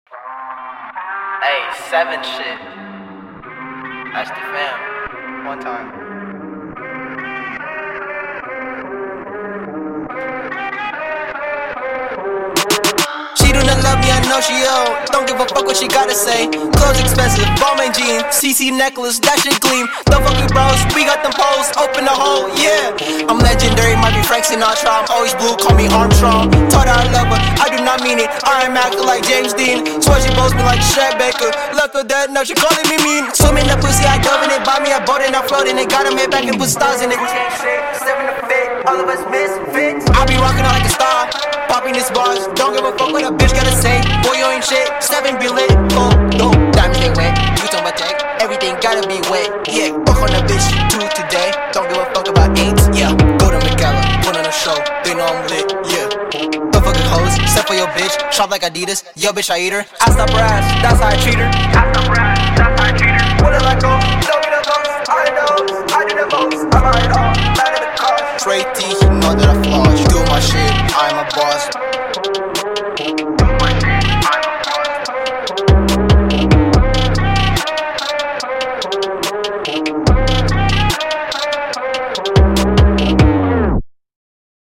Hey, 7 shit. That's the fam. One time. She do not love me, I know she old. Don't give a fuck what she gotta say. Clothes expensive, Balmain jeans, CC necklace, that shit gleam. Don't fuck with bros, we got them poles, open the hole, yeah. I'm legendary, might be Frank Sinatra. I'm always blue, call me Armstrong. Told her I love her, I do not mean it. I am acting like James Dean. Swear she boasts me like Shaq Baker. Look at that, now she calling me mean. Swimming the pussy, I dove in it. Buy me a boat and I floating it. Got him head back and put stars in it. Stepping the fit, all of us misfits. I be rocking out like a star. Popping these bars, don't give a fuck what a bitch gotta say. Boy, you ain't shit, 7 be lit. Oh, no, diamonds they wet. You talking about tech, everything gotta be wet. Yeah, fuck on the bitch, 2 today. Don't give a fuck about 8, yeah. Go to McAllen, put on a show, they know I'm lit, yeah. Don't fucking hoes, except for your bitch. Shop like Adidas, yo bitch, I eat her. I stop her ass, that's how I treat her. What did I go? Tell me the most, I do the most, I buy it all, out of the car. Trey T, you know that I floss. Do my shit, I'm a boss.